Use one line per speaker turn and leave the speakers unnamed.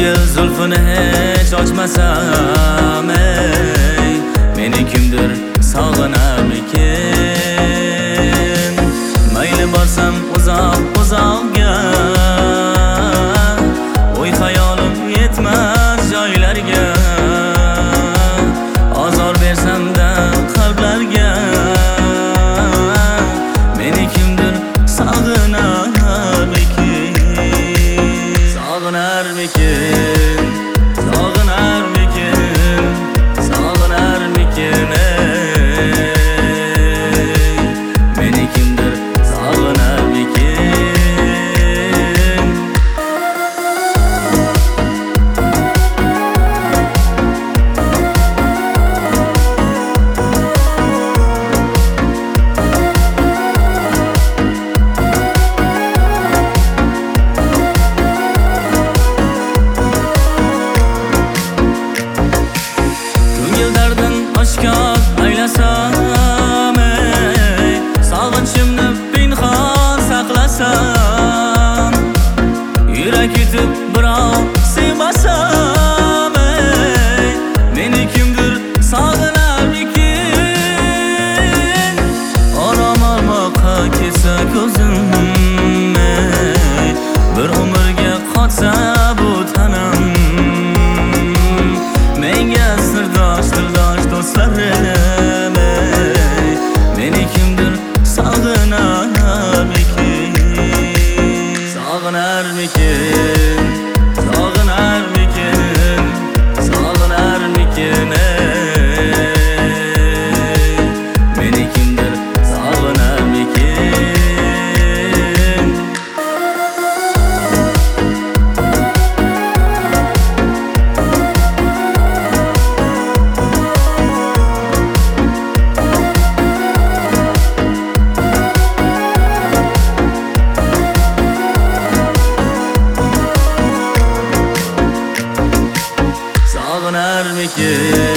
Ko'ngil zulfini hech ochmasam, ey, meni kimdir sog'inarmikin? Mayli borsam uzoq-uzoqga, o'y xayolim yetmas joylarga, azor bersam-da qalblarga, meni kimdir sog'inarmikin? Sog'inarmikin? Sog'inarmikin? Sog'inarmikin? Meni kimdir sog'inarmikin? Oshkor aylasam, ey, sog'inchimni pinhon saqlasam, yurak yutib birov sevmasam, ey, meni kimdir sog'inarmikin? Orom olmoqqa kelsa ko'zim, ey, bir umrga qotsa bu tanam, menga sirdosh dildosh do'stlarim, ey, meni kimdir sog'inarmikin? Sog'inarmikin? Sog'inarmikin? Sog'inarmikin? Meni kimdir sog'inarmikin? Sog'inarmikin?